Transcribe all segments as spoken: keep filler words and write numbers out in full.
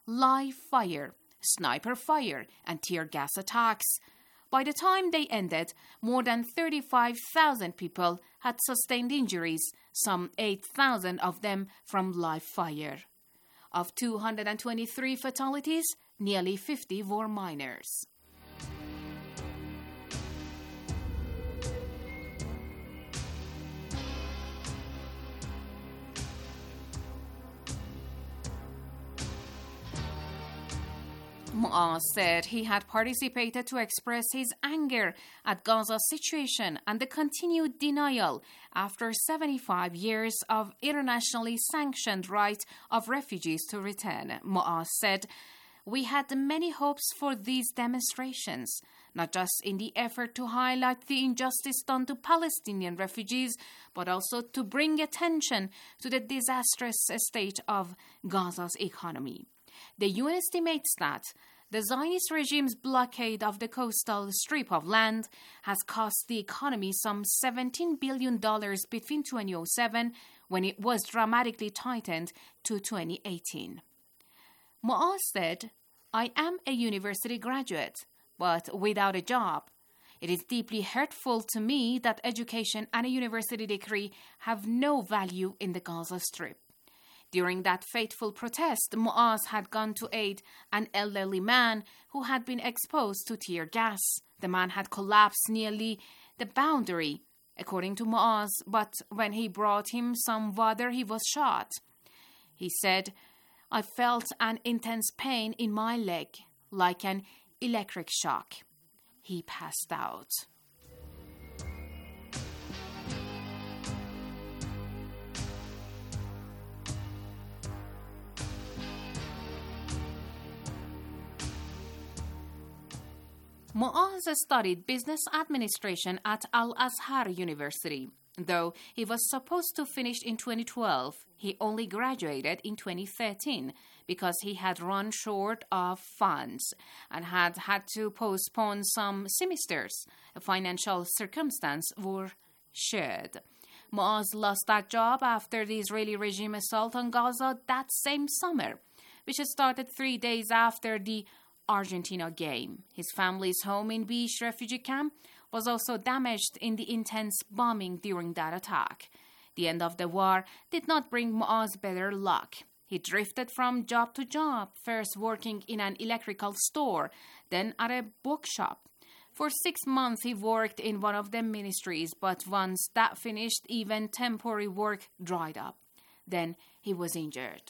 live fire, sniper fire, and tear gas attacks. By the time they ended, more than thirty-five thousand people had sustained injuries, some eight thousand of them from live fire. Of two hundred twenty-three fatalities, nearly fifty were minors. Mu'az said he had participated to express his anger at Gaza's situation and the continued denial after seventy-five years of internationally sanctioned right of refugees to return. Mu'az said, "We had many hopes for these demonstrations, not just in the effort to highlight the injustice done to Palestinian refugees, but also to bring attention to the disastrous state of Gaza's economy." The U N estimates that the Zionist regime's blockade of the coastal strip of land has cost the economy some seventeen billion dollars between twenty oh seven, when it was dramatically tightened, to twenty eighteen. Mu'az said, "I am a university graduate, but without a job. It is deeply hurtful to me that education and a university degree have no value in the Gaza Strip." During that fateful protest, Mu'az had gone to aid an elderly man who had been exposed to tear gas. The man had collapsed nearly the boundary, according to Mu'az, but when he brought him some water, he was shot. He said, "I felt an intense pain in my leg, like an electric shock." He passed out. Mu'az studied business administration at Al-Azhar University. Though he was supposed to finish in twenty twelve, he only graduated in twenty thirteen because he had run short of funds and had had to postpone some semesters. A financial circumstance were shared. Mu'az lost that job after the Israeli regime assault on Gaza that same summer, which started three days after the Argentina game. His family's home in Beach refugee camp was also damaged in the intense bombing during that attack. The end of the war did not bring Mu'az better luck. He drifted from job to job, first working in an electrical store, then at a bookshop. For six months he worked in one of the ministries, but once that finished, even temporary work dried up. Then he was injured.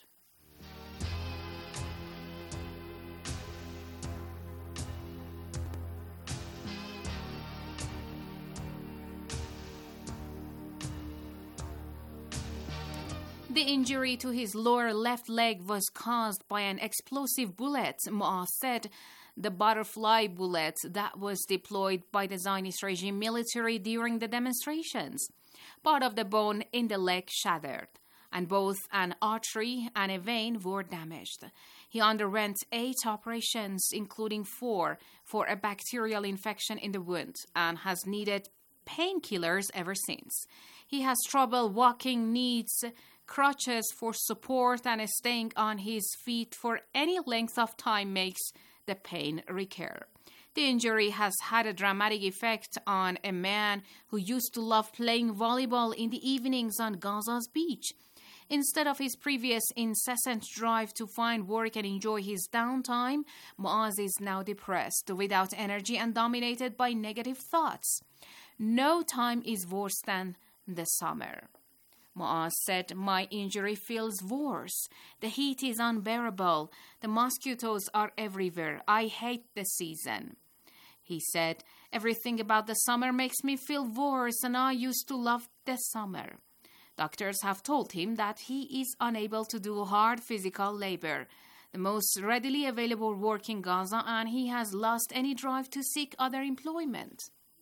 The injury to his lower left leg was caused by an explosive bullet, Mu'az said, the butterfly bullet that was deployed by the Zionist regime military during the demonstrations. Part of the bone in the leg shattered, and both an artery and a vein were damaged. He underwent eight operations, including four for a bacterial infection in the wound, and has needed painkillers ever since. He has trouble walking, needs crutches for support, and staying on his feet for any length of time makes the pain recur. The injury has had a dramatic effect on a man who used to love playing volleyball in the evenings on Gaza's beach. Instead of his previous incessant drive to find work and enjoy his downtime, Mu'az is now depressed, without energy, and dominated by negative thoughts. No time is worse than the summer. Mu'az said, "My injury feels worse. The heat is unbearable. The mosquitoes are everywhere. I hate the season." He said, "Everything about the summer makes me feel worse, and I used to love the summer." Doctors have told him that he is unable to do hard physical labor, the most readily available work in Gaza, and he has lost any drive to seek other employment.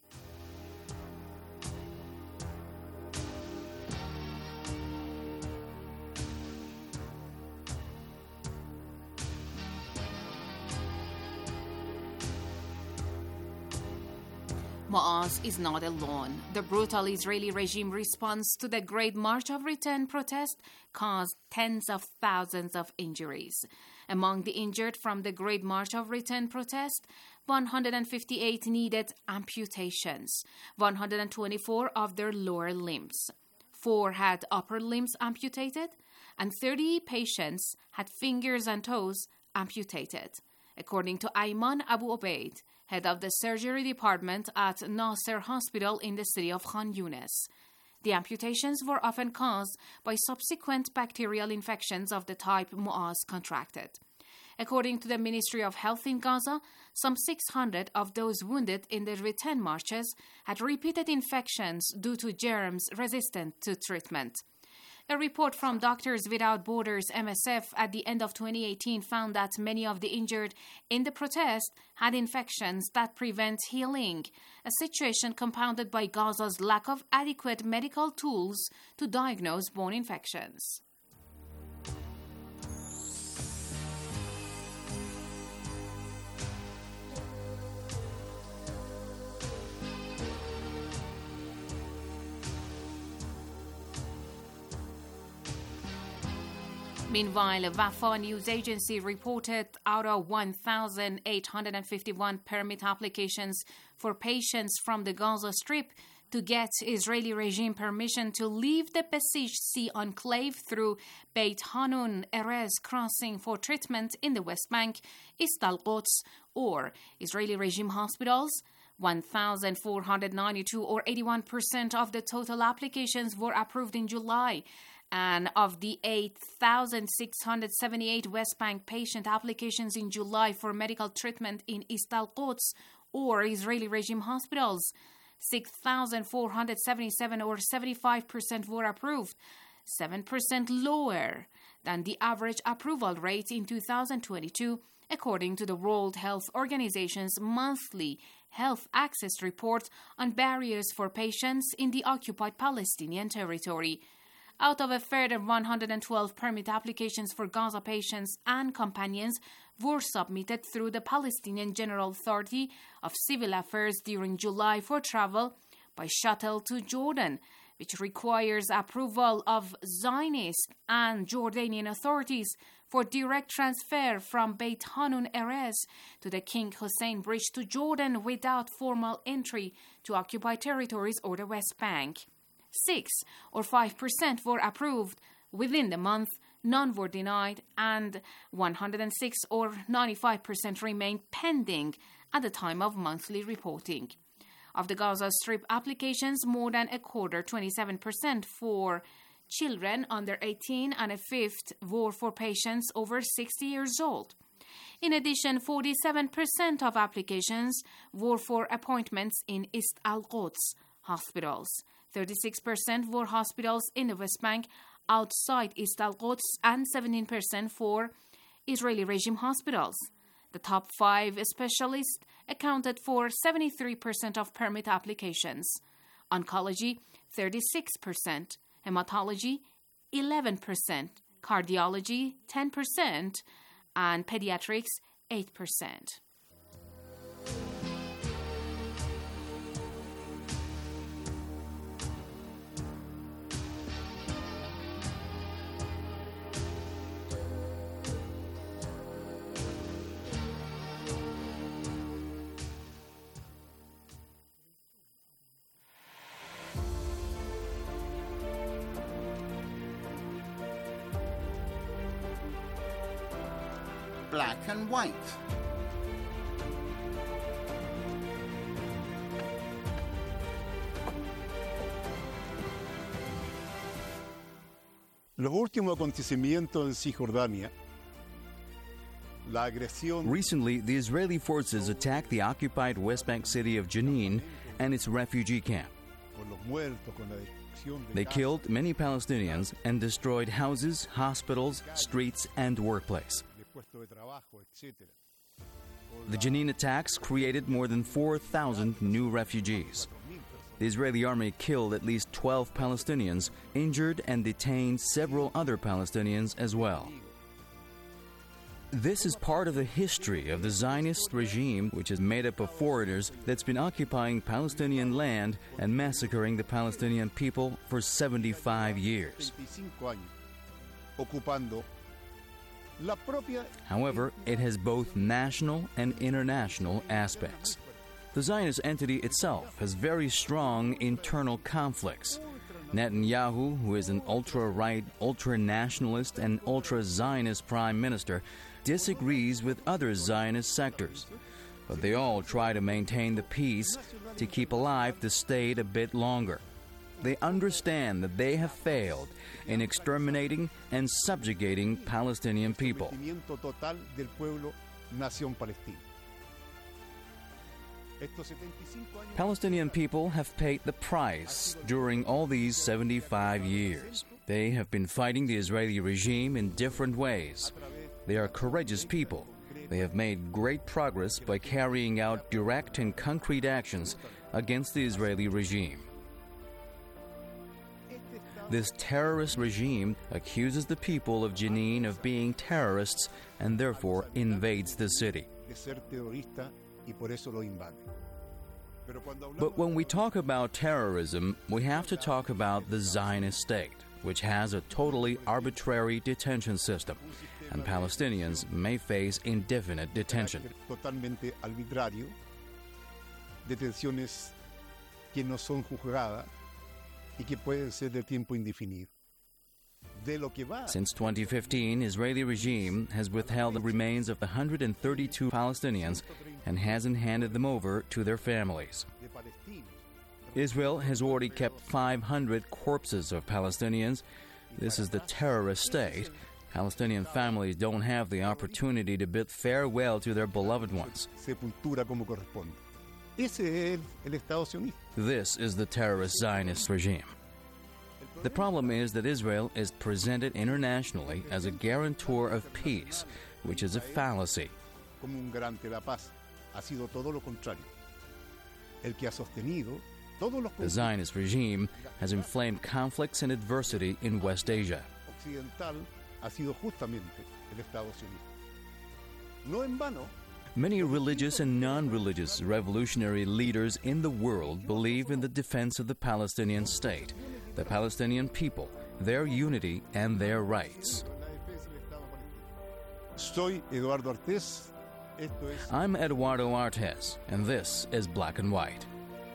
Mu'az is not alone. The brutal Israeli regime response to the Great March of Return protest caused tens of thousands of injuries. Among the injured from the Great March of Return protest, one hundred fifty-eight needed amputations, one hundred twenty-four of their lower limbs. Four had upper limbs amputated, and thirty patients had fingers and toes amputated, according to Ayman Abu Obaid, head of the surgery department at Nasser Hospital in the city of Khan Yunis. The amputations were often caused by subsequent bacterial infections of the type Mu'az contracted. According to the Ministry of Health in Gaza, some six hundred of those wounded in the return marches had repeated infections due to germs resistant to treatment. A report from Doctors Without Borders M S F at the end of twenty eighteen found that many of the injured in the protest had infections that prevent healing, a situation compounded by Gaza's lack of adequate medical tools to diagnose bone infections. Meanwhile, Wafa news agency reported out of one thousand eight hundred fifty-one permit applications for patients from the Gaza Strip to get Israeli regime permission to leave the besieged Sea enclave through Beit Hanun Erez crossing for treatment in the West Bank, East al-Quds, or Israeli regime hospitals. one thousand four hundred ninety-two, or eighty-one percent of the total applications, were approved in July. And of the eight thousand six hundred seventy-eight West Bank patient applications in July for medical treatment in East al-Quds or Israeli regime hospitals, six thousand four hundred seventy-seven, or seventy-five percent, were approved, seven percent lower than the average approval rate in two thousand twenty-two, according to the World Health Organization's monthly Health Access Report on barriers for patients in the occupied Palestinian territory. Out of a further one hundred twelve permit applications for Gaza patients and companions were submitted through the Palestinian General Authority of Civil Affairs during July for travel by shuttle to Jordan, which requires approval of Zionist and Jordanian authorities for direct transfer from Beit Hanun Erez to the King Hussein Bridge to Jordan without formal entry to occupied territories or the West Bank. Six or five percent were approved within the month, none were denied, and one hundred six or ninety-five percent remained pending at the time of monthly reporting. Of the Gaza Strip applications, more than a quarter, twenty-seven percent, for children under eighteen, and a fifth were for patients over sixty years old. In addition, forty-seven percent of applications were for appointments in East al-Quds hospitals. thirty-six percent were hospitals in the West Bank outside East al-Quds, and seventeen percent for Israeli regime hospitals. The top five specialists accounted for seventy-three percent of permit applications. Oncology, thirty-six percent. Hematology, eleven percent. Cardiology, ten percent. And pediatrics, eight percent. Black and white. Los últimos acontecimientos en Cisjordania. La agresión. Recently, the Israeli forces attacked the occupied West Bank city of Jenin and its refugee camp. They killed many Palestinians and destroyed houses, hospitals, streets, and workplace. The Jenin attacks created more than four thousand new refugees. The Israeli army killed at least twelve Palestinians, injured and detained several other Palestinians as well. This is part of the history of the Zionist regime, which is made up of foreigners that's been occupying Palestinian land and massacring the Palestinian people for seventy-five years. However, it has both national and international aspects. The Zionist entity itself has very strong internal conflicts. Netanyahu, who is an ultra-right, ultra-nationalist, and ultra-Zionist prime minister, disagrees with other Zionist sectors. But they all try to maintain the peace to keep alive the state a bit longer. They understand that they have failed in exterminating and subjugating Palestinian people. Palestinian people have paid the price during all these seventy-five years. They have been fighting the Israeli regime in different ways. They are courageous people. They have made great progress by carrying out direct and concrete actions against the Israeli regime. This terrorist regime accuses the people of Jenin of being terrorists and therefore invades the city. But when we talk about terrorism, we have to talk about the Zionist state, which has a totally arbitrary detention system, and Palestinians may face indefinite detention. Totalmente arbitrario, detenciones que no son juzgadas y que pueden ser de tiempo indefinido. Since twenty fifteen, Israeli regime has withheld the remains of one hundred thirty-two Palestinians and hasn't handed them over to their families. Israel has already kept five hundred corpses of Palestinians. This is the terrorist state. Palestinian families don't have the opportunity to bid farewell to their beloved ones. This is the terrorist Zionist regime. The problem is that Israel is presented internationally as a guarantor of peace, which is a fallacy. The Zionist regime has inflamed conflicts and adversity in West Asia. Many religious and non-religious revolutionary leaders in the world believe in the defense of the Palestinian state, the Palestinian people, their unity, and their rights. I'm Eduardo Artes, and this is Black and White.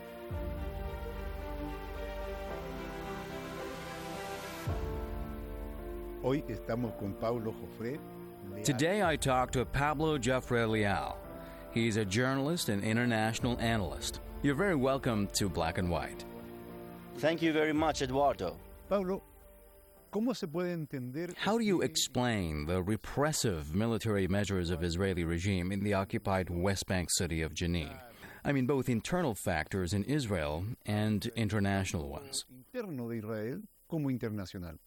Today I talk to Pablo Joffre Leal. He's a journalist and international analyst. You're very welcome to Black and White. Thank you very much, Eduardo. Pablo, ¿cómo se puede entender? How do you explain the repressive military measures of Israeli regime in the occupied West Bank city of Jenin? I mean, both internal factors in Israel and international ones. Interno de Israel como internacional.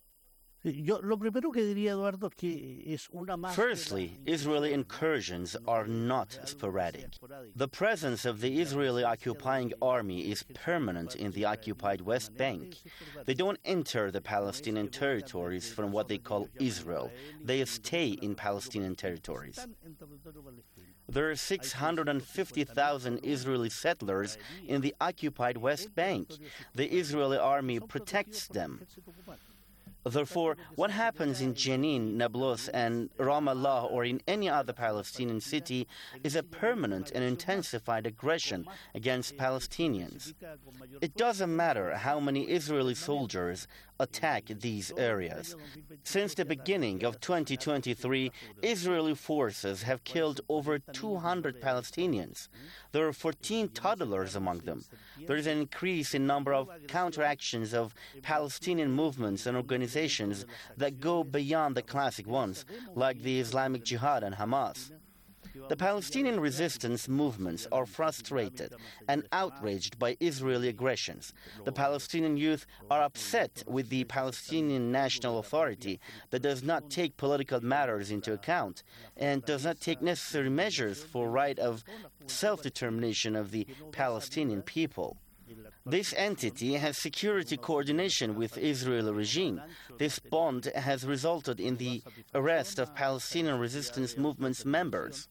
Firstly, Israeli incursions are not sporadic. The presence of the Israeli occupying army is permanent in the occupied West Bank. They don't enter the Palestinian territories from what they call Israel. They stay in Palestinian territories. There are six hundred fifty thousand Israeli settlers in the occupied West Bank. The Israeli army protects them. Therefore, what happens in Jenin, Nablus, and Ramallah, or in any other Palestinian city, is a permanent and intensified aggression against Palestinians. It doesn't matter how many Israeli soldiers attack these areas. Since the beginning of twenty twenty-three, Israeli forces have killed over two hundred Palestinians. There are fourteen toddlers among them. There is an increase in number of counteractions of Palestinian movements and organizations that go beyond the classic ones, like the Islamic Jihad and Hamas. The Palestinian resistance movements are frustrated and outraged by Israeli aggressions. The Palestinian youth are upset with the Palestinian National Authority that does not take political matters into account and does not take necessary measures for right of self-determination of the Palestinian people. This entity has security coordination with the Israeli regime. This bond has resulted in the arrest of Palestinian resistance movement's members.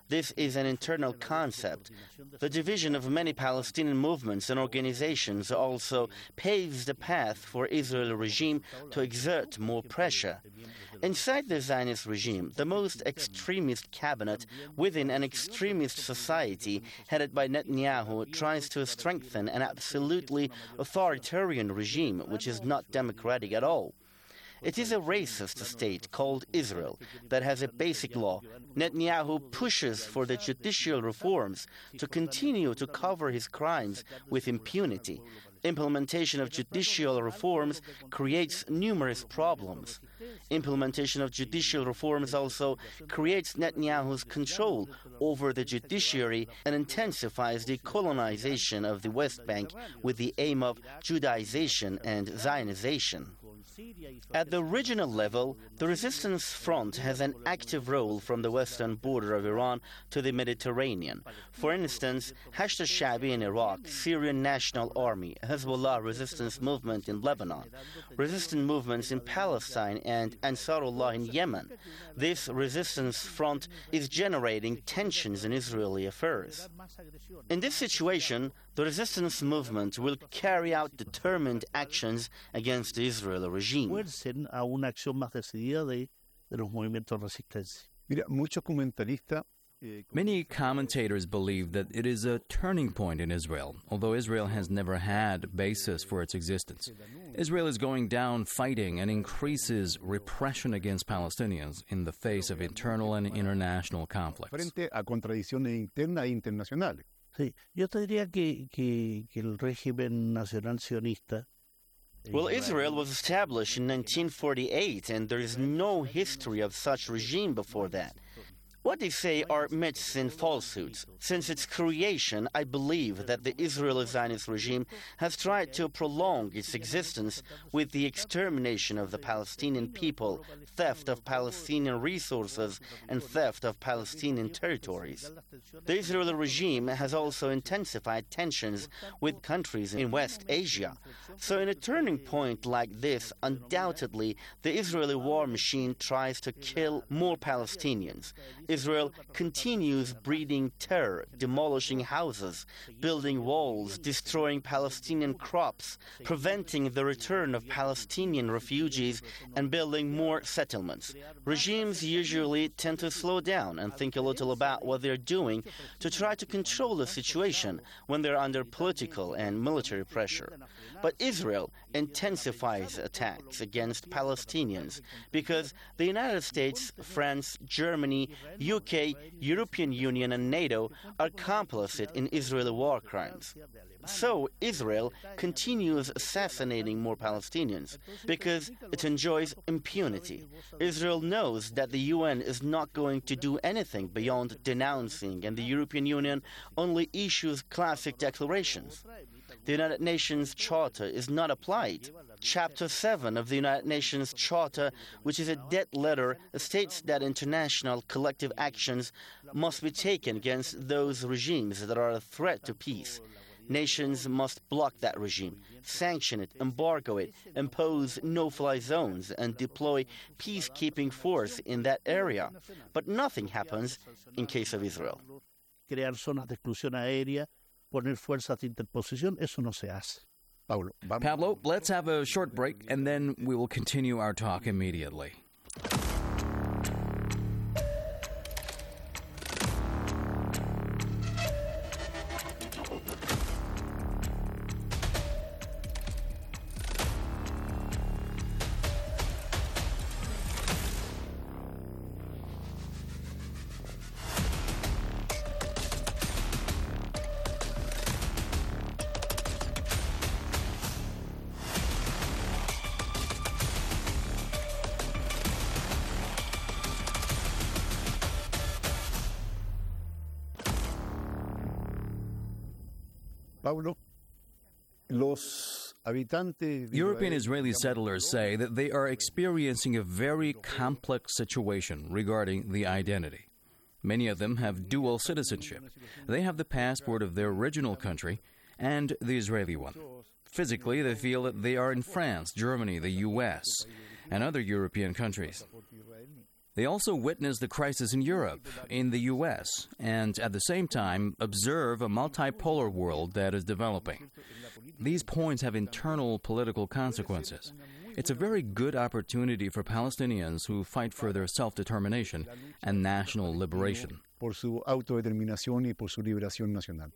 This is an internal concept. The division of many Palestinian movements and organizations also paves the path for Israeli regime to exert more pressure. Inside the Zionist regime, the most extremist cabinet within an extremist society headed by Netanyahu tries to strengthen an absolutely authoritarian regime which is not democratic at all. It is a racist state called Israel that has a basic law. Netanyahu pushes for the judicial reforms to continue to cover his crimes with impunity. Implementation of judicial reforms creates numerous problems. Implementation of judicial reforms also creates Netanyahu's control over the judiciary and intensifies the colonization of the West Bank with the aim of Judaization and Zionization. At the regional level, the Resistance Front has an active role from the western border of Iran to the Mediterranean. For instance, Hashd al-Sha'bi in Iraq, Syrian National Army, Hezbollah resistance movement in Lebanon, resistance movements in Palestine, and Ansarullah in Yemen. This resistance front is generating tensions in Israeli affairs. In this situation, the resistance movement will carry out determined actions against the Israeli regime. A una acción más decidida de, de los movimientos de resistencia. Mira, muchos comentaristas. Many commentators believe that it is a turning point in Israel, although Israel has never had a basis for its existence. Israel is going down fighting and increases repression against Palestinians in the face of internal and international conflicts. Frente a contradicciones internas e internacionales. Sí, yo te diría que, que, que el régimen nacional sionista. Well, Israel was established in nineteen forty-eight, and there is no history of such regime before that. What they say are myths and falsehoods. Since its creation, I believe that the Israeli Zionist regime has tried to prolong its existence with the extermination of the Palestinian people, theft of Palestinian resources, and theft of Palestinian territories. The Israeli regime has also intensified tensions with countries in West Asia. So in a turning point like this, undoubtedly, the Israeli war machine tries to kill more Palestinians. Israel continues breeding terror, demolishing houses, building walls, destroying Palestinian crops, preventing the return of Palestinian refugees, and building more settlements. Regimes usually tend to slow down and think a little about what they're doing to try to control the situation when they're under political and military pressure. But Israel intensifies attacks against Palestinians because the United States, France, Germany, U K, European Union, and NATO are complicit in Israeli war crimes. So Israel continues assassinating more Palestinians because it enjoys impunity. Israel knows that the U N is not going to do anything beyond denouncing, and the European Union only issues classic declarations. The United Nations Charter is not applied. Chapter seven of the United Nations Charter, which is a dead letter, states that international collective actions must be taken against those regimes that are a threat to peace. Nations must block that regime, sanction it, embargo it, impose no-fly zones, and deploy peacekeeping force in that area. But nothing happens in case of Israel. Crear zonas de exclusión aérea, poner fuerzas de interposición, eso no se hace. Pablo, vamos. Pablo, let's have a short break, and then we will continue our talk immediately. Pablo, los habitantes. European Israeli settlers say that they are experiencing a very complex situation regarding the identity. Many of them have dual citizenship. They have the passport of their original country and the Israeli one. Physically, they feel that they are in France, Germany, the U S, and other European countries. They also witness the crisis in Europe, in the U S, and at the same time observe a multipolar world that is developing. These points have internal political consequences. It's a very good opportunity for Palestinians who fight for their self-determination and national liberation. Por su autodeterminación y por su liberación nacional.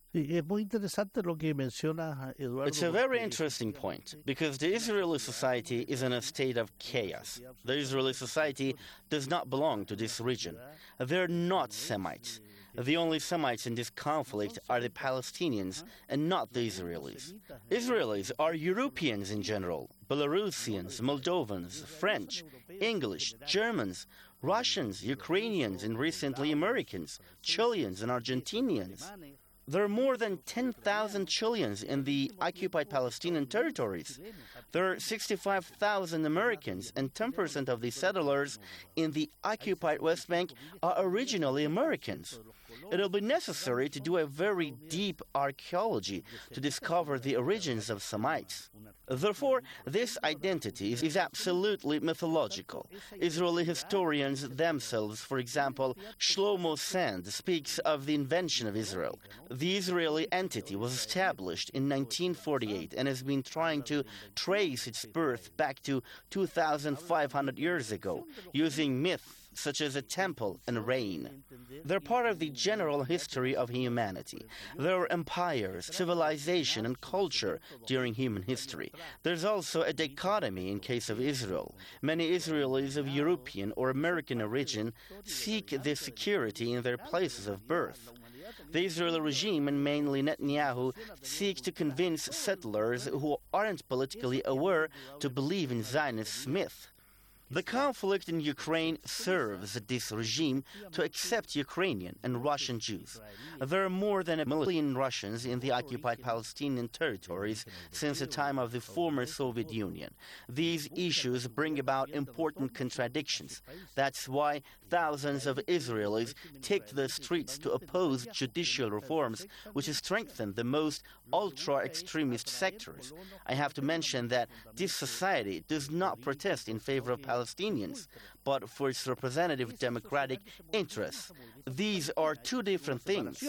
It's a very interesting point, because the Israeli society is in a state of chaos. The Israeli society does not belong to this region. They're not Semites. The only Semites in this conflict are the Palestinians and not the Israelis. Israelis are Europeans in general, Belarusians, Moldovans, French, English, Germans, Russians, Ukrainians, and recently Americans, Chileans, and Argentinians. There are more than ten thousand Chileans in the occupied Palestinian territories. There are sixty-five thousand Americans, and ten percent of the settlers in the occupied West Bank are originally Americans. It'll be necessary to do a very deep archaeology to discover the origins of Semites. Therefore, this identity is absolutely mythological. Israeli historians themselves, for example, Shlomo Sand, speaks of the invention of Israel. The Israeli entity was established in nineteen forty-eight and has been trying to trace its birth back to two thousand five hundred years ago, using myth such as a temple and rain. They're part of the general history of humanity. There are empires, civilization, and culture during human history. There's also a dichotomy in case of Israel. Many Israelis of European or American origin seek this security in their places of birth. The Israeli regime, and mainly Netanyahu, seeks to convince settlers who aren't politically aware to believe in Zionist myth. The conflict in Ukraine serves this regime to accept Ukrainian and Russian Jews. There are more than a million Russians in the occupied Palestinian territories since the time of the former Soviet Union. These issues bring about important contradictions. That's why thousands of Israelis take to the streets to oppose judicial reforms, which strengthen the most ultra-extremist sectors. I have to mention that this society does not protest in favor of Palestinians, but for its representative democratic interests. These are two different things.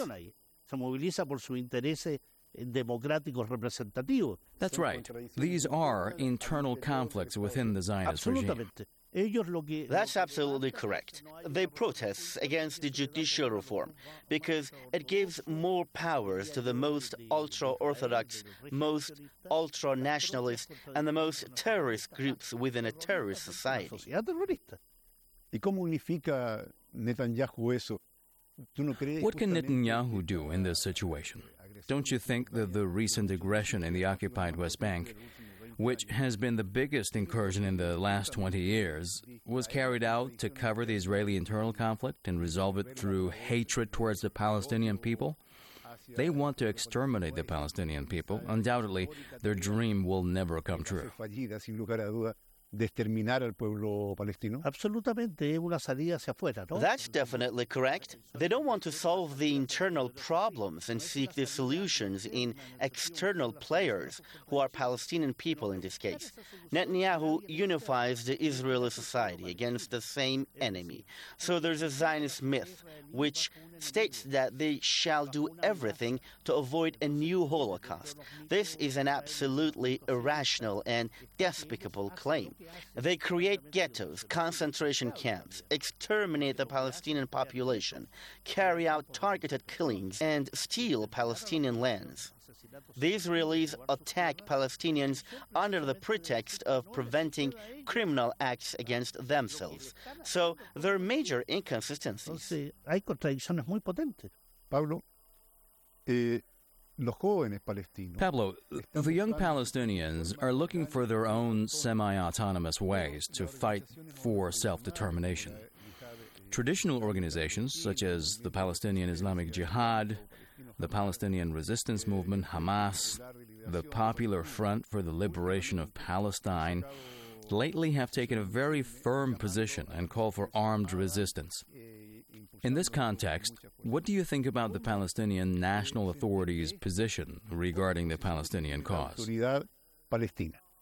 That's right. These are internal conflicts within the Zionist regime. That's absolutely correct. They protest against the judicial reform because it gives more powers to the most ultra-Orthodox, most ultra-nationalist, and the most terrorist groups within a terrorist society. ¿Y cómo unifica Netanyahu eso? What can Netanyahu do in this situation? Don't you think that the recent aggression in the occupied West Bank, which has been the biggest incursion in the last twenty years, was carried out to cover the Israeli internal conflict and resolve it through hatred towards the Palestinian people? They want to exterminate the Palestinian people. Undoubtedly, their dream will never come true. De exterminar al pueblo palestino? Absolutamente, es una salida hacia afuera, ¿no? That's definitely correct. They don't want to solve the internal problems and seek the solutions in external players, who are Palestinian people in this case. Netanyahu unifies the Israeli society against the same enemy. So there's a Zionist myth, which states that they shall do everything to avoid a new Holocaust. This is an absolutely irrational and despicable claim. They create ghettos, concentration camps, exterminate the Palestinian population, carry out targeted killings, and steal Palestinian lands. The Israelis attack Palestinians under the pretext of preventing criminal acts against themselves. So there are major inconsistencies. Hay contradicciones muy potentes. Pablo, eh, los jóvenes palestinos. Pablo, the young Palestinians are looking for their own semi-autonomous ways to fight for self-determination. Traditional organizations such as the Palestinian Islamic Jihad, the Palestinian Resistance Movement, Hamas, the Popular Front for the Liberation of Palestine, lately have taken a very firm position and call for armed resistance. In this context, what do you think about the Palestinian National Authority's position regarding the Palestinian cause?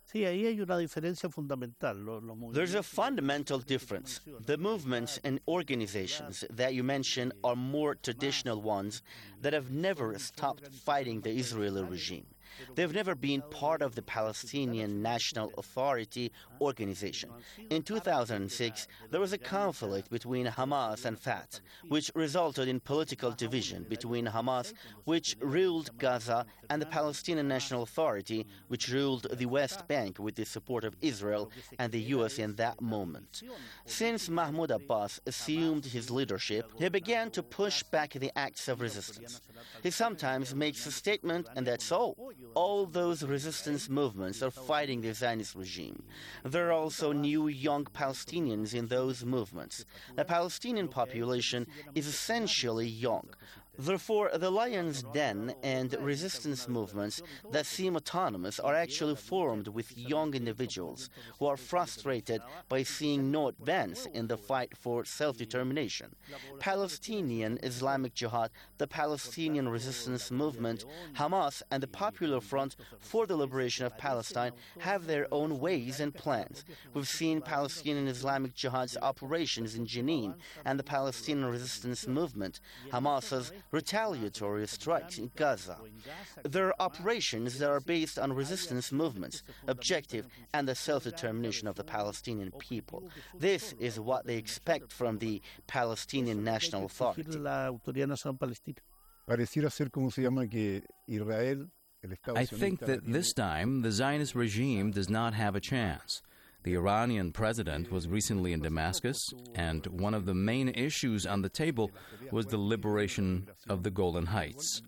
Sí, ahí hay una diferencia fundamental. Lo- los There's a movimientos- fundamental difference. The movements and organizations that you mention are more traditional ones that have never stopped fighting the Israeli regime. They've never been part of the Palestinian National Authority organization. In two thousand six, there was a conflict between Hamas and Fatah, which resulted in political division between Hamas, which ruled Gaza, and the Palestinian National Authority, which ruled the West Bank with the support of Israel and the U S in that moment. Since Mahmoud Abbas assumed his leadership, he began to push back the acts of resistance. He sometimes makes a statement, and that's all. All those resistance movements are fighting the Zionist regime. There are also new young Palestinians in those movements. The Palestinian population is essentially young. Therefore, the Lion's Den and resistance movements that seem autonomous are actually formed with young individuals who are frustrated by seeing no advance in the fight for self-determination. Palestinian Islamic Jihad, the Palestinian Resistance Movement, Hamas, and the Popular Front for the Liberation of Palestine have their own ways and plans. We've seen Palestinian Islamic Jihad's operations in Jenin and the Palestinian Resistance Movement, Hamas's retaliatory strikes in Gaza. There are operations that are based on resistance movements, objective, and the self-determination of the Palestinian people. This is what they expect from the Palestinian National Authority. La Autoridad Nacional Palestina. Pareciera ser como se llama que Israel, el Estado I think sionista, that this time the Zionist regime does not have a chance. The Iranian president was recently in Damascus, and one of the main issues on the table was the liberation of the Golan Heights.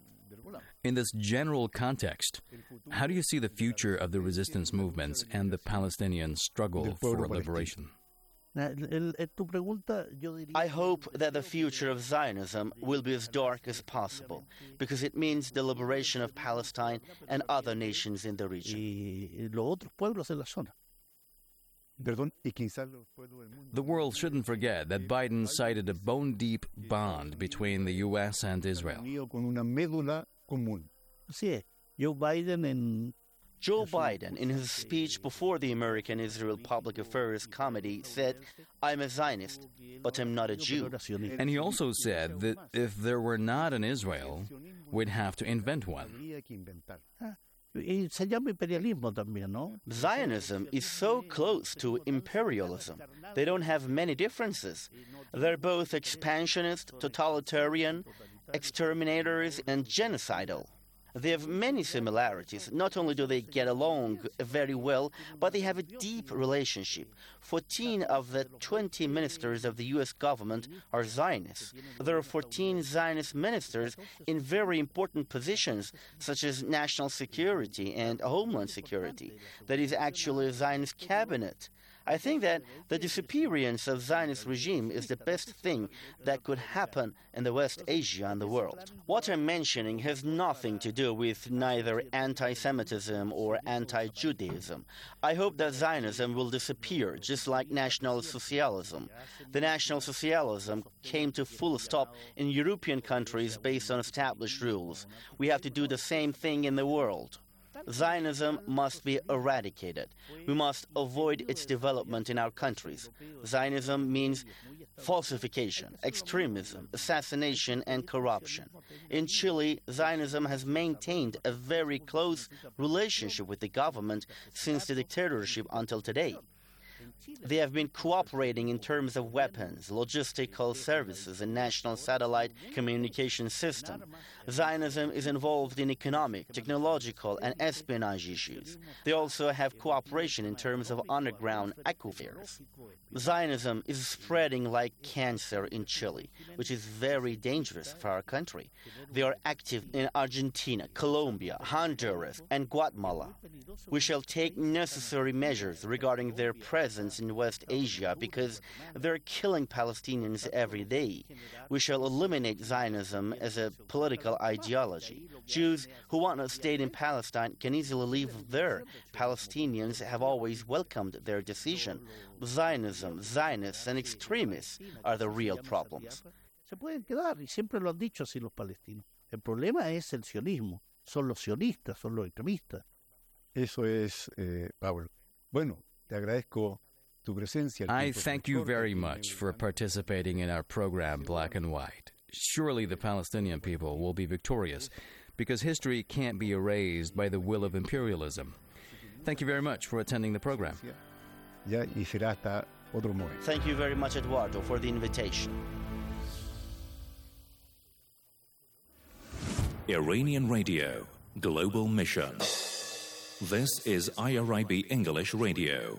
In this general context, how do you see the future of the resistance movements and the Palestinian struggle for liberation? Na- el- el- tu pregunta, yo diría- I hope that the future of Zionism will be as dark as possible, because it means the liberation of Palestine and other nations in the region. y los otros pueblos de la zona. Perdón, y quizás los pueblos del mundo. The world shouldn't forget that Biden cited a bone-deep bond between the U S and Israel. Unido con una médula común. Así es. Joe Biden en Joe Biden, in his speech before the American-Israel Public Affairs Committee, said, "I'm a Zionist, but I'm not a Jew." era sionista. And he also said that if there were not an Israel, we'd have to invent one. Habría que inventar. Y se llama imperialismo también, ¿no? Zionism is so close to imperialism. They don't have many differences. They're both expansionist, totalitarian, exterminators, and genocidal. They have many similarities. Not only do they get along very well, but they have a deep relationship. fourteen of the twenty ministers of the U S government are Zionists. There are fourteen Zionist ministers in very important positions, such as national security and homeland security. That is actually a Zionist cabinet. I think that the disappearance of Zionist regime is the best thing that could happen in the West Asia and the world. What I'm mentioning has nothing to do with neither anti-Semitism or anti-Judaism. I hope that Zionism will disappear, just like National Socialism. The National Socialism came to full stop in European countries based on established rules. We have to do the same thing in the world. Zionism must be eradicated. We must avoid its development in our countries. Zionism means falsification, extremism, assassination, and corruption. In Chile, Zionism has maintained a very close relationship with the government since the dictatorship until today. They have been cooperating in terms of weapons, logistical services, and national satellite communication system. Zionism is involved in economic, technological, and espionage issues. They also have cooperation in terms of underground aquifers. Zionism is spreading like cancer in Chile, which is very dangerous for our country. They are active in Argentina, Colombia, Honduras, and Guatemala. We shall take necessary measures regarding their presence in West Asia because they're killing Palestinians every day. We shall eliminate Zionism as a political ideology. Jews who want a state in Palestine can easily live there. Palestinians have always welcomed their decision. Zionism, Zionists, and extremists are the real problems. Se pueden quedar, y siempre lo han dicho así los palestinos. El problema es el sionismo. Son los sionistas, son los extremistas. Eso es, eh, Power. Bueno, te agradezco tu presencia. I thank you very much for participating in our program, Black and White. Surely the Palestinian people will be victorious, because history can't be erased by the will of imperialism. Thank you very much for attending the program. Ya, y será hasta otro momento. Thank you very much, Eduardo, for the invitation. Iranian Radio, Global Mission. This is I R I B English Radio.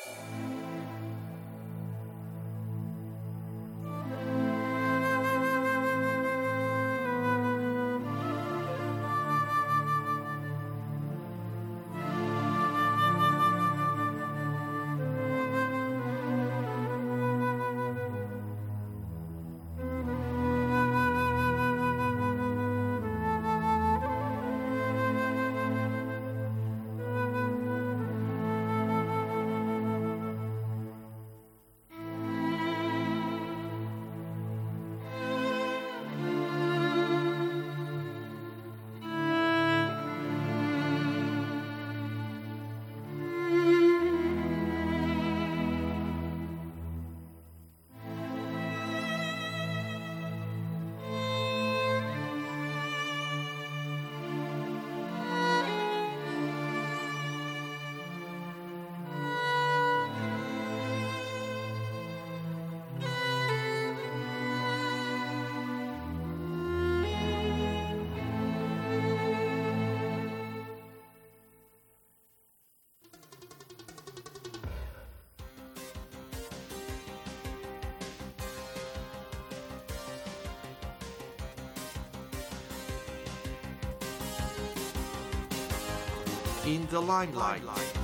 In the limelight.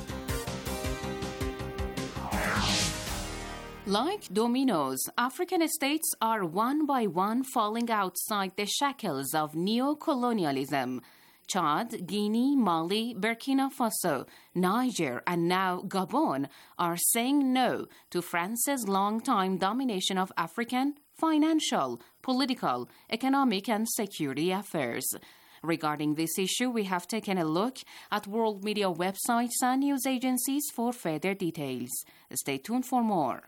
Like dominoes, African states are one by one falling outside the shackles of neo-colonialism. Chad, Guinea, Mali, Burkina Faso, Niger, and now Gabon are saying no to France's long-time domination of African financial, political, economic, and security affairs. Regarding this issue, we have taken a look at world media websites and news agencies for further details. Stay tuned for more.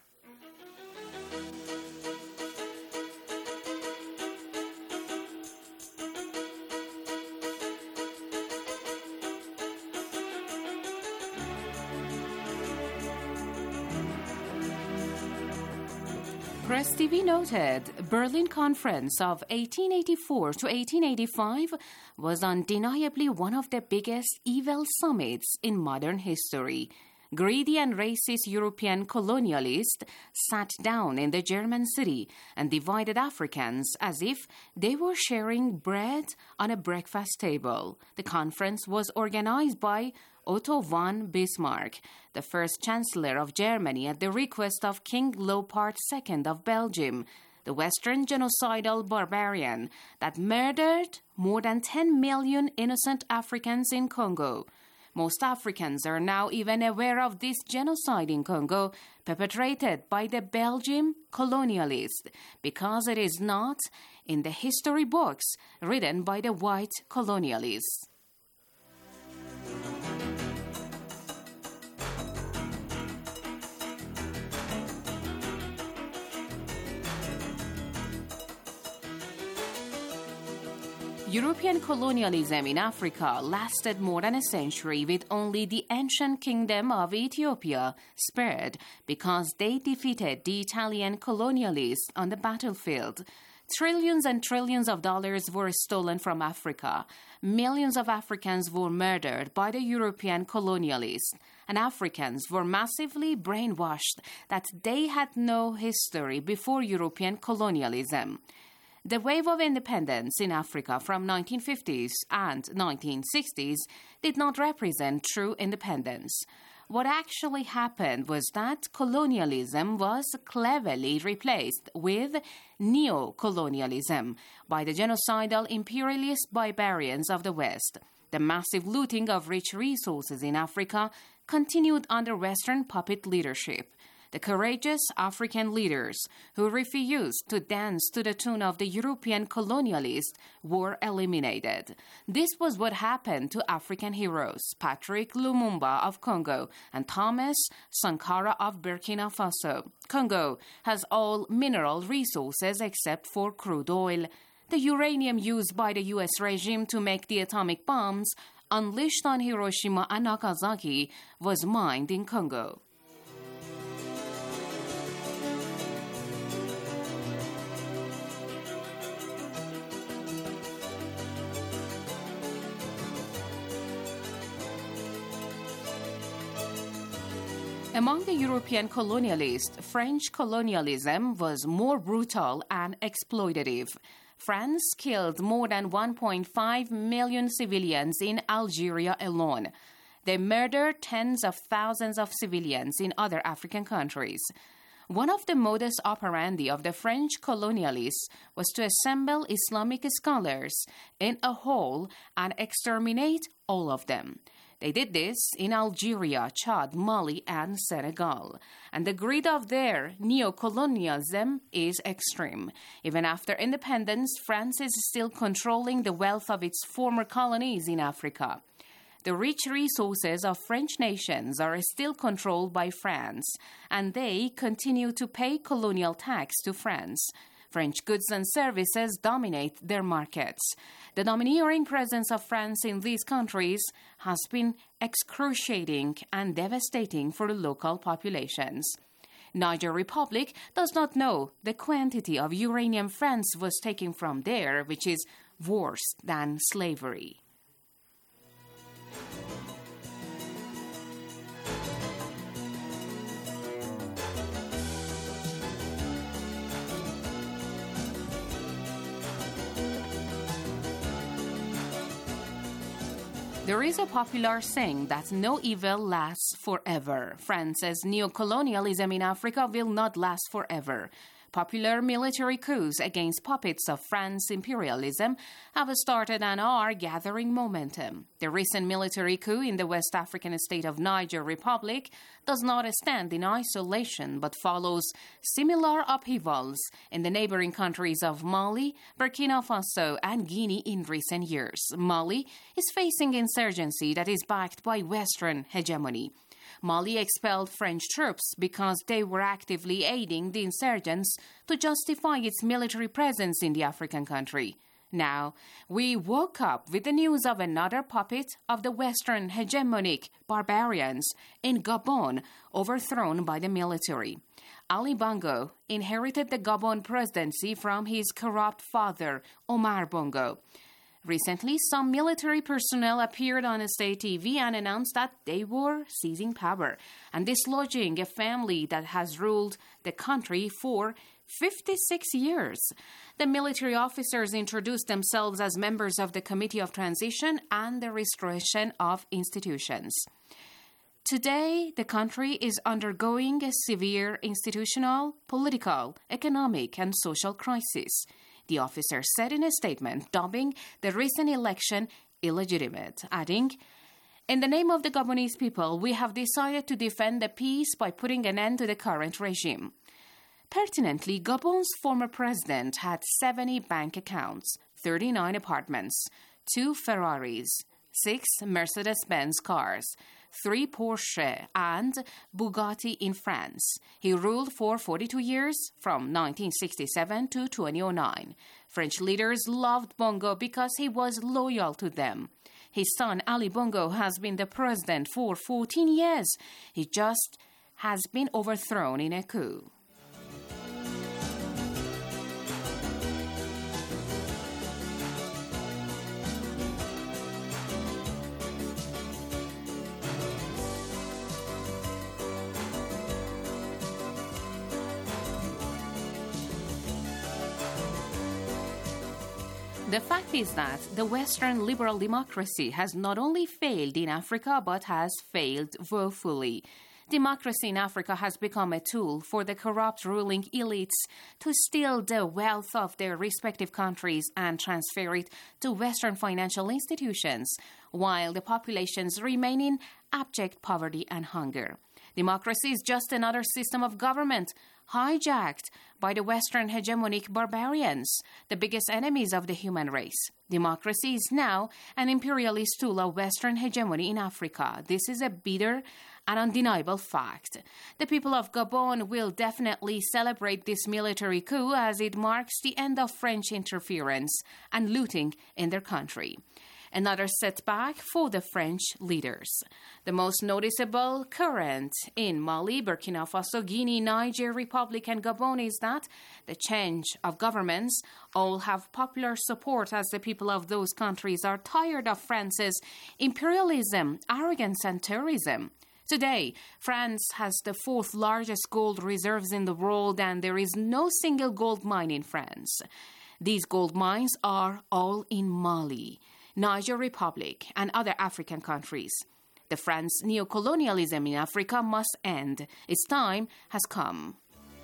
Press T V noted, Berlin Conference of eighteen eighty-four to eighteen eighty-five was undeniably one of the biggest evil summits in modern history. Greedy and racist European colonialists sat down in the German city and divided Africans as if they were sharing bread on a breakfast table. The conference was organized by Otto von Bismarck, the first Chancellor of Germany at the request of King Leopold the Second of Belgium, the Western genocidal barbarian that murdered more than ten million innocent Africans in Congo. Most Africans are now even aware of this genocide in Congo perpetrated by the Belgian colonialists because it is not in the history books written by the white colonialists. European colonialism in Africa lasted more than a century, with only the ancient kingdom of Ethiopia spared because they defeated the Italian colonialists on the battlefield. Trillions and trillions of dollars were stolen from Africa. Millions of Africans were murdered by the European colonialists, and Africans were massively brainwashed that they had no history before European colonialism. The wave of independence in Africa from nineteen fifties and nineteen sixties did not represent true independence. What actually happened was that colonialism was cleverly replaced with neo-colonialism by the genocidal imperialist barbarians of the West. The massive looting of rich resources in Africa continued under Western puppet leadership. The courageous African leaders who refused to dance to the tune of the European colonialists were eliminated. This was what happened to African heroes Patrice Lumumba of Congo and Thomas Sankara of Burkina Faso. Congo has all mineral resources except for crude oil. The uranium used by the U S regime to make the atomic bombs unleashed on Hiroshima and Nagasaki was mined in Congo. Among the European colonialists, French colonialism was more brutal and exploitative. France killed more than one point five million civilians in Algeria alone. They murdered tens of thousands of civilians in other African countries. One of the modus operandi of the French colonialists was to assemble Islamic scholars in a hall and exterminate all of them. They did this in Algeria, Chad, Mali, and Senegal. And the greed of their neo-colonialism is extreme. Even after independence, France is still controlling the wealth of its former colonies in Africa. The rich resources of French nations are still controlled by France, and they continue to pay colonial tax to France. French goods and services dominate their markets. The domineering presence of France in these countries has been excruciating and devastating for the local populations. Niger Republic does not know the quantity of uranium France was taking from there, which is worse than slavery. There is a popular saying that no evil lasts forever. France's neo-colonialism in Africa will not last forever. Popular military coups against puppets of France's imperialism have started and are gathering momentum. The recent military coup in the West African state of Niger Republic does not stand in isolation but follows similar upheavals in the neighboring countries of Mali, Burkina Faso, and Guinea in recent years. Mali is facing insurgency that is backed by Western hegemony. Mali expelled French troops because they were actively aiding the insurgents to justify its military presence in the African country. Now, we woke up with the news of another puppet of the Western hegemonic barbarians in Gabon, overthrown by the military. Ali Bongo inherited the Gabon presidency from his corrupt father, Omar Bongo. Recently, some military personnel appeared on state T V and announced that they were seizing power and dislodging a family that has ruled the country for fifty-six years. The military officers introduced themselves as members of the Committee of Transition and the Restoration of Institutions. Today, the country is undergoing a severe institutional, political, economic, and social crisis, the officer said in a statement, dubbing the recent election illegitimate, adding, "In the name of the Gabonese people, we have decided to defend the peace by putting an end to the current regime." Pertinently, Gabon's former president had seventy bank accounts, thirty-nine apartments, two Ferraris, six Mercedes-Benz cars, three Porsche, and Bugatti in France. He ruled for forty-two years, from nineteen sixty-seven to twenty oh nine. French leaders loved Bongo because he was loyal to them. His son, Ali Bongo, has been the president for fourteen years. He just has been overthrown in a coup. The fact is that the Western liberal democracy has not only failed in Africa, but has failed woefully. Democracy in Africa has become a tool for the corrupt ruling elites to steal the wealth of their respective countries and transfer it to Western financial institutions, while the populations remain in abject poverty and hunger. Democracy is just another system of government hijacked by the Western hegemonic barbarians, the biggest enemies of the human race. Democracy is now an imperialist tool of Western hegemony in Africa. This is a bitter and undeniable fact. The people of Gabon will definitely celebrate this military coup as it marks the end of French interference and looting in their country. Another setback for the French leaders. The most noticeable current in Mali, Burkina Faso, Guinea, Niger, Republic, and Gabon is that the change of governments all have popular support as the people of those countries are tired of France's imperialism, arrogance, and terrorism. Today, France has the fourth largest gold reserves in the world, and there is no single gold mine in France. These gold mines are all in Mali, Niger Republic, and other African countries. The France neocolonialism in Africa must end. Its time has come.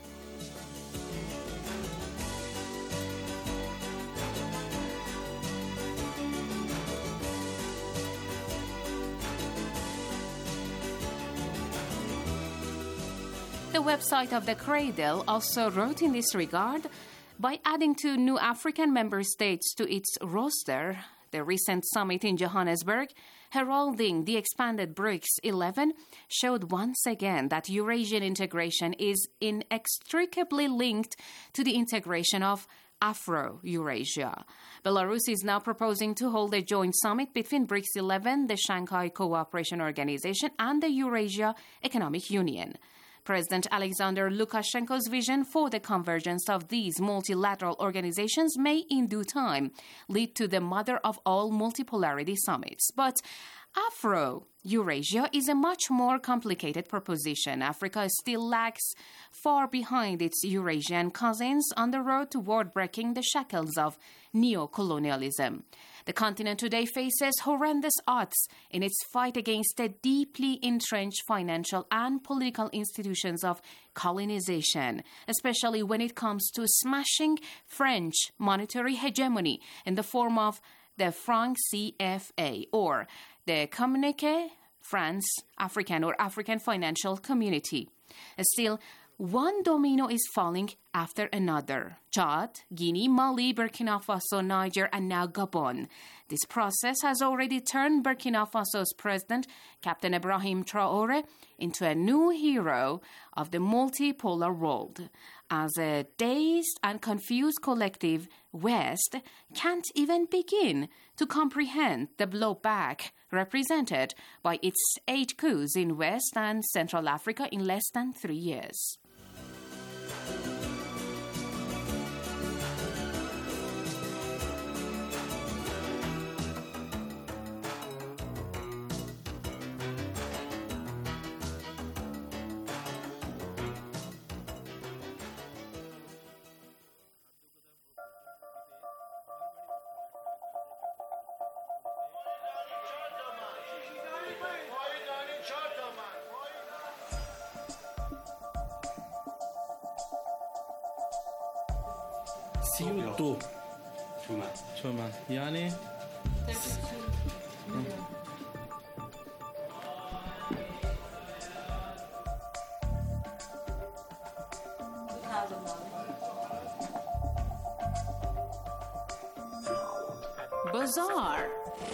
The website of the Cradle also wrote in this regard, by adding two new African member states to its roster, the recent summit in Johannesburg, heralding the expanded BRICS eleven, showed once again that Eurasian integration is inextricably linked to the integration of Afro-Eurasia. Belarus is now proposing to hold a joint summit between BRICS eleven, the Shanghai Cooperation Organization, and the Eurasia Economic Union. President Alexander Lukashenko's vision for the convergence of these multilateral organizations may in due time lead to the mother of all multipolarity summits. But Afro-Eurasia is a much more complicated proposition. Africa still lags far behind its Eurasian cousins on the road toward breaking the shackles of neocolonialism. The continent today faces horrendous odds in its fight against the deeply entrenched financial and political institutions of colonization, especially when it comes to smashing French monetary hegemony in the form of the franc C F A, or the Communiqué France-African or African Financial Community. Still, one domino is falling after another. Chad, Guinea, Mali, Burkina Faso, Niger, and now Gabon. This process has already turned Burkina Faso's president, Captain Ibrahim Traoré, into a new hero of the multipolar world. As a dazed and confused collective, West can't even begin to comprehend the blowback represented by its eight coups in West and Central Africa in less than three years. سی و دو تومن یعنی Bazaar.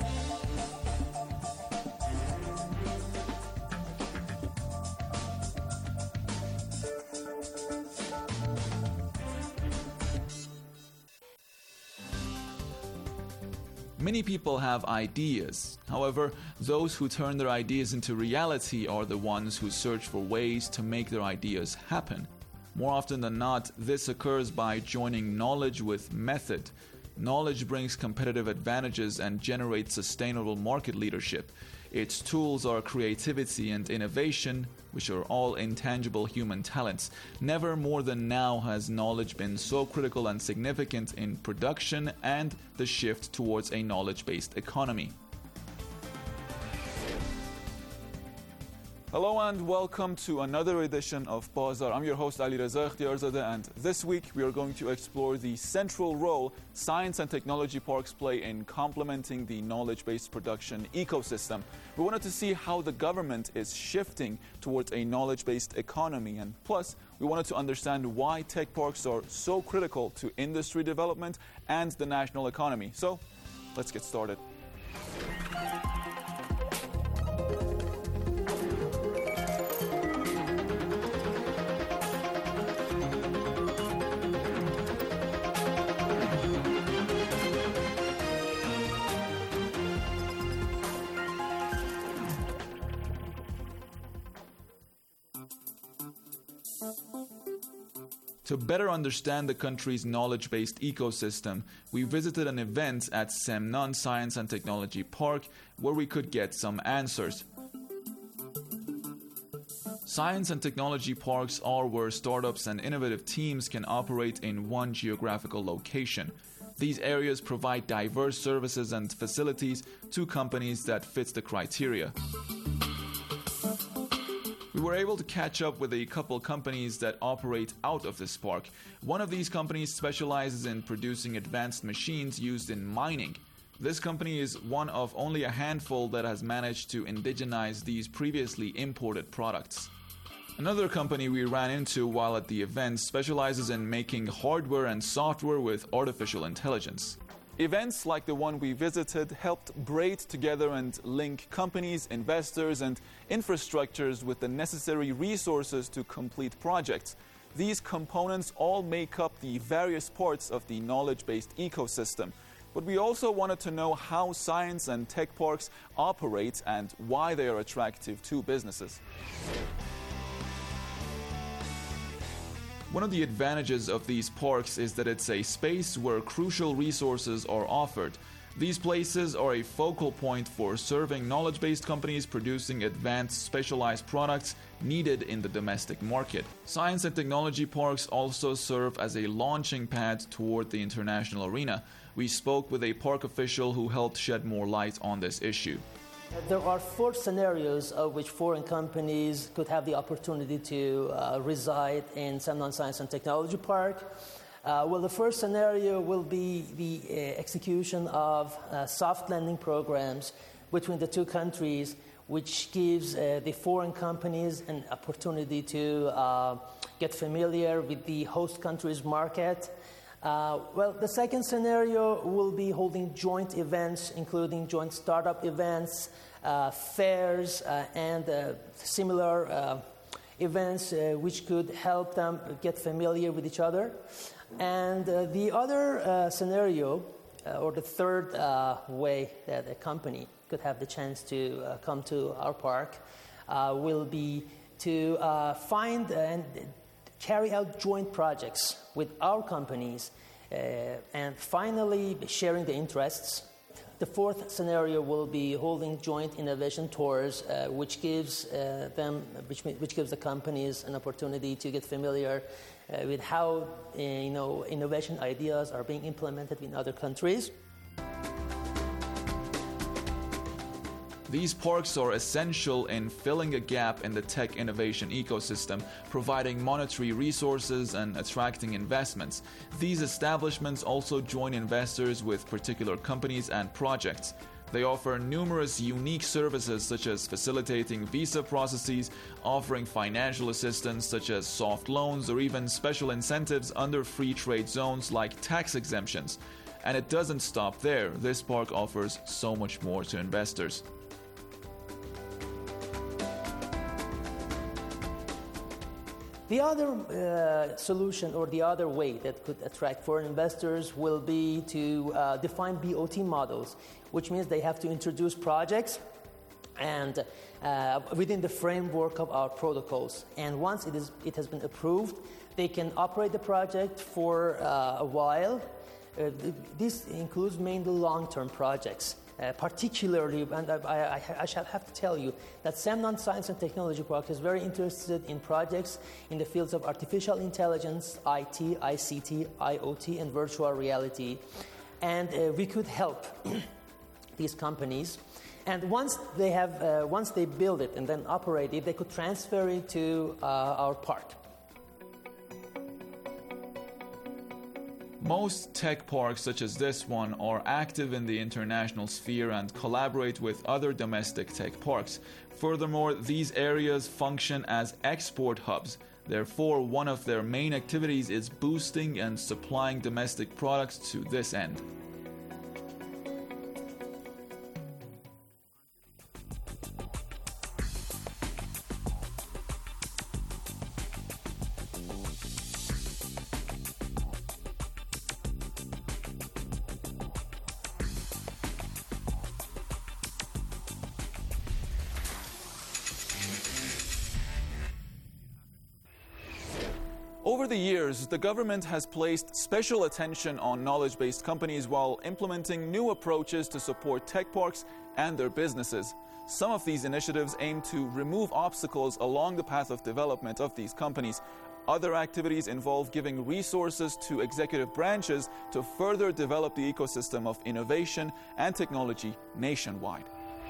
Many people have ideas. However, those who turn their ideas into reality are the ones who search for ways to make their ideas happen. More often than not, this occurs by joining knowledge with method. Knowledge brings competitive advantages and generates sustainable market leadership. Its tools are creativity and innovation, which are all intangible human talents. Never more than now has knowledge been so critical and significant in production and the shift towards a knowledge-based economy. Hello and welcome to another edition of Bazar. I'm your host Ali Reza Ikhtiarzadeh, and this week we are going to explore the central role science and technology parks play in complementing the knowledge-based production ecosystem. We wanted to see how the government is shifting towards a knowledge-based economy, and plus we wanted to understand why tech parks are so critical to industry development and the national economy. So let's get started. To better understand the country's knowledge-based ecosystem, we visited an event at Semnan Science and Technology Park where we could get some answers. Science and technology parks are where startups and innovative teams can operate in one geographical location. These areas provide diverse services and facilities to companies that fit the criteria. We were able to catch up with a couple companies that operate out of this park. One of these companies specializes in producing advanced machines used in mining. This company is one of only a handful that has managed to indigenize these previously imported products. Another company we ran into while at the event specializes in making hardware and software with artificial intelligence. Events like the one we visited helped braid together and link companies, investors, and infrastructures with the necessary resources to complete projects. These components all make up the various parts of the knowledge-based ecosystem. But we also wanted to know how science and tech parks operate and why they are attractive to businesses. One of the advantages of these parks is that it's a space where crucial resources are offered. These places are a focal point for serving knowledge-based companies producing advanced specialized products needed in the domestic market. Science and technology parks also serve as a launching pad toward the international arena. We spoke with a park official who helped shed more light on this issue. There are four scenarios of which foreign companies could have the opportunity to uh, reside in Semnan Science and Technology Park. Uh, well, the first scenario will be the uh, execution of uh, soft landing programs between the two countries, which gives uh, the foreign companies an opportunity to uh, get familiar with the host country's market. Uh, well, the second scenario will be holding joint events, including joint startup events, uh, fairs, uh, and uh, similar uh, events uh, which could help them get familiar with each other. And uh, the other uh, scenario, uh, or the third uh, way that a company could have the chance to uh, come to our park, uh, will be to uh, find and carry out joint projects with our companies, uh, and finally sharing the interests. The fourth scenario will be holding joint innovation tours, uh, which gives uh, them, which, which gives the companies an opportunity to get familiar uh, with how uh, you know innovation ideas are being implemented in other countries. These parks are essential in filling a gap in the tech innovation ecosystem, providing monetary resources and attracting investments. These establishments also join investors with particular companies and projects. They offer numerous unique services such as facilitating visa processes, offering financial assistance such as soft loans, or even special incentives under free trade zones like tax exemptions. And it doesn't stop there. This park offers so much more to investors. The other uh, solution, or the other way that could attract foreign investors, will be to uh, define B O T models, which means they have to introduce projects and uh, within the framework of our protocols. And once it is, it has been approved, they can operate the project for uh, a while. Uh, this includes mainly long-term projects. Uh, particularly, and I, I, I shall have to tell you that Semnan Science and Technology Park is very interested in projects in the fields of artificial intelligence, I T, I C T, I O T, and virtual reality. And uh, we could help these companies And once they have, uh, once they build it and then operate it, they could transfer it to uh, our park. Most tech parks such as this one are active in the international sphere and collaborate with other domestic tech parks. Furthermore, these areas function as export hubs. Therefore, one of their main activities is boosting and supplying domestic products to this end. Over the years, the government has placed special attention on knowledge-based companies while implementing new approaches to support tech parks and their businesses. Some of these initiatives aim to remove obstacles along the path of development of these companies. Other activities involve giving resources to executive branches to further develop the ecosystem of innovation and technology nationwide.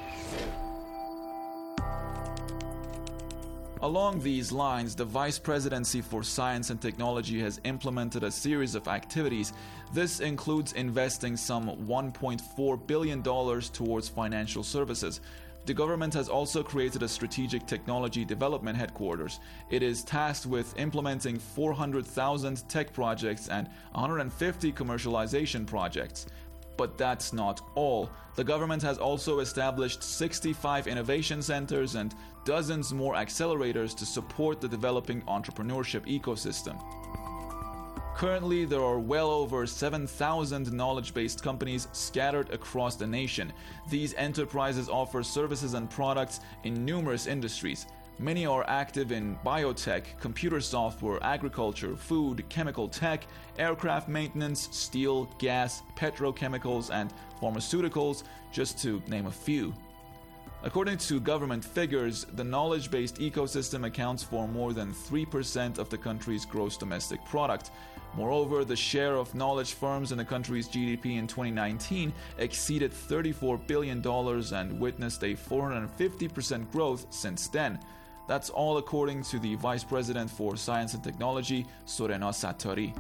Along these lines, the Vice Presidency for Science and Technology has implemented a series of activities. This includes investing some one point four billion dollars towards financial services. The government has also created a strategic technology development headquarters. It is tasked with implementing four hundred thousand tech projects and one hundred fifty commercialization projects. But that's not all. The government has also established sixty-five innovation centers and dozens more accelerators to support the developing entrepreneurship ecosystem. Currently, there are well over seven thousand knowledge-based companies scattered across the nation. These enterprises offer services and products in numerous industries. Many are active in biotech, computer software, agriculture, food, chemical tech, aircraft maintenance, steel, gas, petrochemicals, and pharmaceuticals, just to name a few. According to government figures, the knowledge-based ecosystem accounts for more than three percent of the country's gross domestic product. Moreover, the share of knowledge firms in the country's G D P in twenty nineteen exceeded thirty-four billion dollars and witnessed a four hundred fifty percent growth since then. That's all according to the Vice President for Science and Technology, Sureno Satori.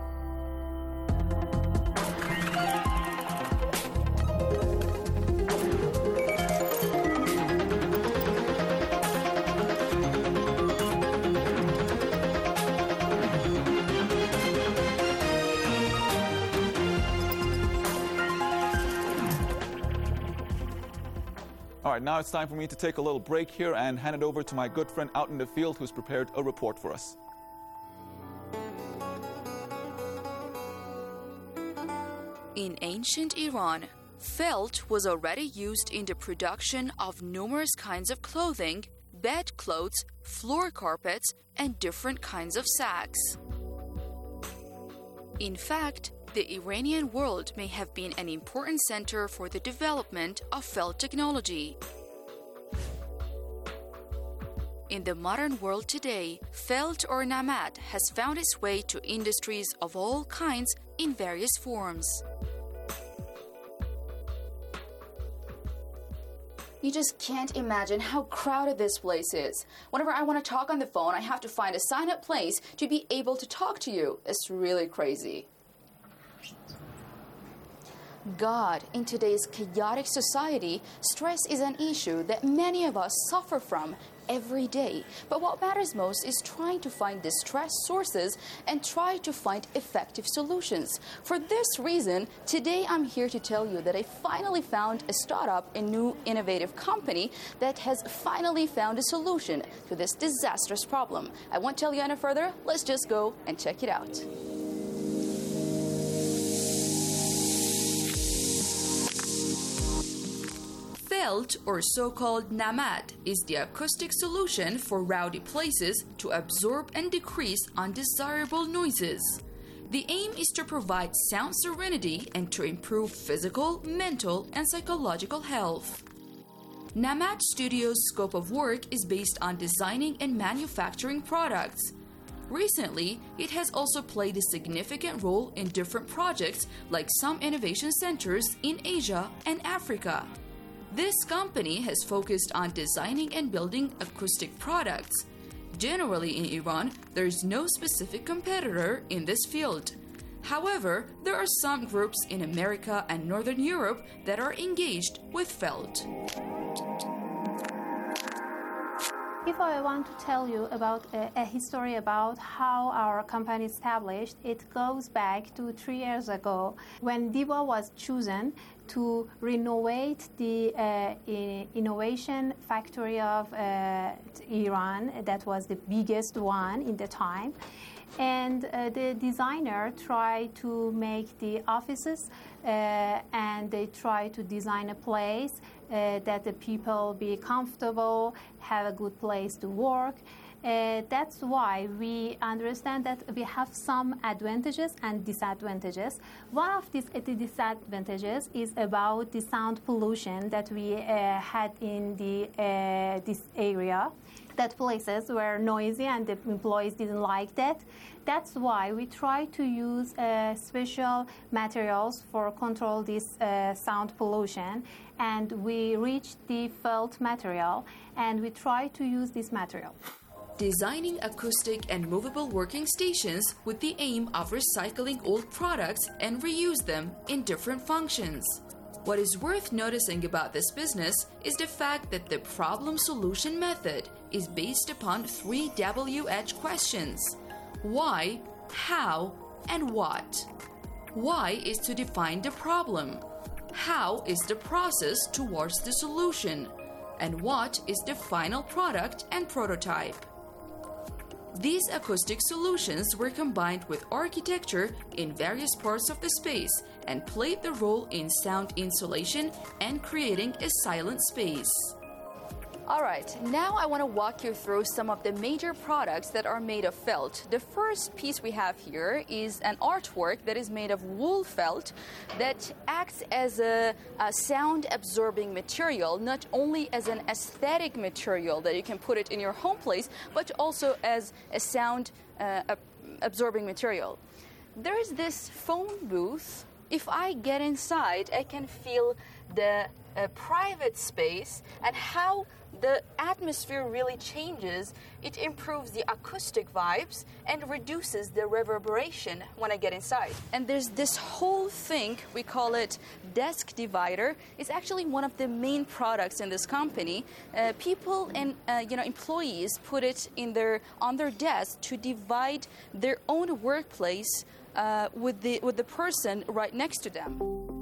All right, now it's time for me to take a little break here and hand it over to my good friend out in the field who's prepared a report for us. In ancient Iran, felt was already used in the production of numerous kinds of clothing, bedclothes, floor carpets, and different kinds of sacks. In fact, the Iranian world may have been an important center for the development of felt technology. In the modern world today, felt or namat has found its way to industries of all kinds in various forms. You just can't imagine how crowded this place is. Whenever I want to talk on the phone, I have to find a sign-up place to be able to talk to you. It's really crazy. God, in today's chaotic society, stress is an issue that many of us suffer from every day. But what matters most is trying to find the stress sources and try to find effective solutions. For this reason, today I'm here to tell you that I finally found a startup, a new innovative company that has finally found a solution to this disastrous problem. I won't tell you any further. Let's just go and check it out. Felt, or so-called namat, is the acoustic solution for rowdy places to absorb and decrease undesirable noises. The aim is to provide sound serenity and to improve physical, mental, and psychological health. Namat Studio's scope of work is based on designing and manufacturing products. Recently, it has also played a significant role in different projects like some innovation centers in Asia and Africa. This company has focused on designing and building acoustic products. Generally in Iran, there is no specific competitor in this field. However, there are some groups in America and Northern Europe that are engaged with felt. If I want to tell you about a, a history about how our company established, it goes back to three years ago when DIBA was chosen to renovate the uh, innovation factory of uh, Iran. That was the biggest one in the time. And uh, the designer tried to make the offices uh, and they tried to design a place uh, that the people be comfortable, have a good place to work. Uh, that's why we understand that we have some advantages and disadvantages. One of these uh, disadvantages is about the sound pollution that we uh, had in the uh, this area. That places were noisy and the employees didn't like that. That's why we try to use uh, special materials for control this uh, sound pollution, and we reached the felt material and we try to use this material. Designing acoustic and movable working stations with the aim of recycling old products and reuse them in different functions. What is worth noticing about this business is the fact that the problem-solution method is based upon three W H questions: why, how, and what. Why is to define the problem. How is the process towards the solution. And what is the final product and prototype. These acoustic solutions were combined with architecture in various parts of the space and played the role in sound insulation and creating a silent space. All right, now I want to walk you through some of the major products that are made of felt. The first piece we have here is an artwork that is made of wool felt that acts as a, a sound-absorbing material, not only as an aesthetic material that you can put it in your home place, but also as a sound-absorbing uh, material. There is this phone booth. If I get inside, I can feel the uh, private space and how the atmosphere really changes. It improves the acoustic vibes and reduces the reverberation when I get inside. And there's this whole thing, we call it desk divider. It's actually one of the main products in this company. Uh, people and uh, you know employees put it in their on their desk to divide their own workplace uh, with the with the person right next to them.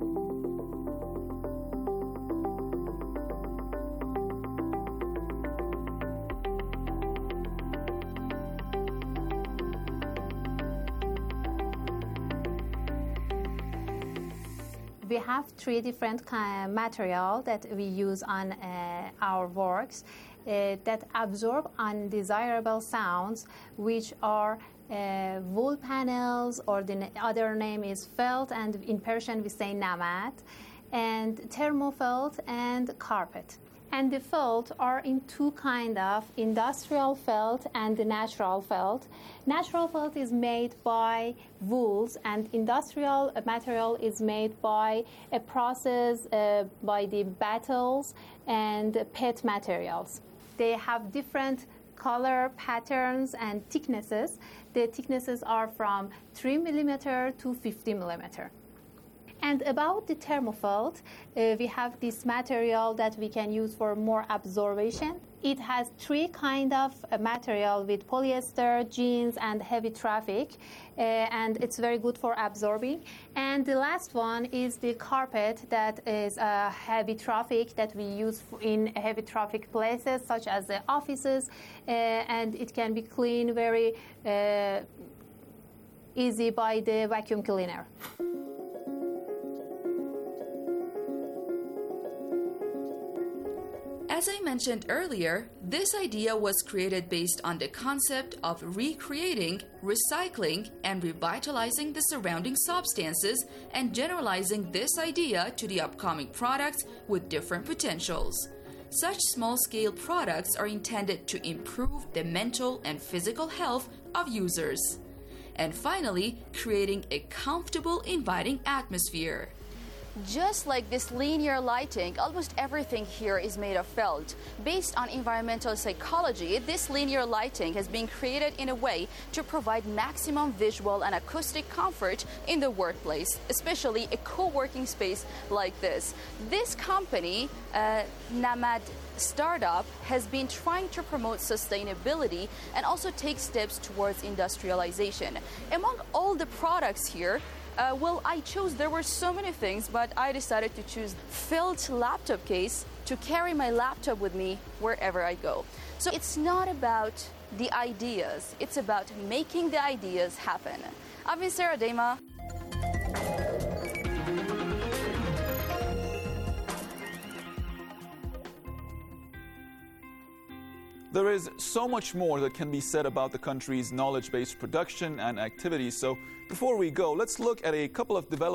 We have three different kind of material that we use on uh, our works uh, that absorb undesirable sounds, which are uh, wool panels, or the other name is felt, and in Persian we say namad, and thermofelt and carpet. And the felt are in two kind of industrial felt and the natural felt. Natural felt is made by wools, and industrial material is made by a process uh, by the battles and P E T materials. They have different color patterns and thicknesses. The thicknesses are from three millimeter to fifty millimeter. And about the thermofelt, uh, we have this material that we can use for more absorption. It has three kind of uh, material with polyester, jeans, and heavy traffic, uh, and it's very good for absorbing. And the last one is the carpet that is uh, heavy traffic that we use in heavy traffic places such as the offices, uh, and it can be cleaned very uh, easy by the vacuum cleaner. As I mentioned earlier, this idea was created based on the concept of recreating, recycling, and revitalizing the surrounding substances and generalizing this idea to the upcoming products with different potentials. Such small-scale products are intended to improve the mental and physical health of users. And finally, creating a comfortable, inviting atmosphere. Just like this linear lighting, almost everything here is made of felt. Based on environmental psychology, this linear lighting has been created in a way to provide maximum visual and acoustic comfort in the workplace, especially a co-working space like this. This company, uh, Namad Startup, has been trying to promote sustainability and also take steps towards industrialization. Among all the products here, Uh, well, I chose, there were so many things, but I decided to choose felt laptop case to carry my laptop with me wherever I go. So it's not about the ideas, it's about making the ideas happen. I've been Sarah Dema. There is so much more that can be said about the country's knowledge-based production and activities. So before we go, let's look at a couple of developments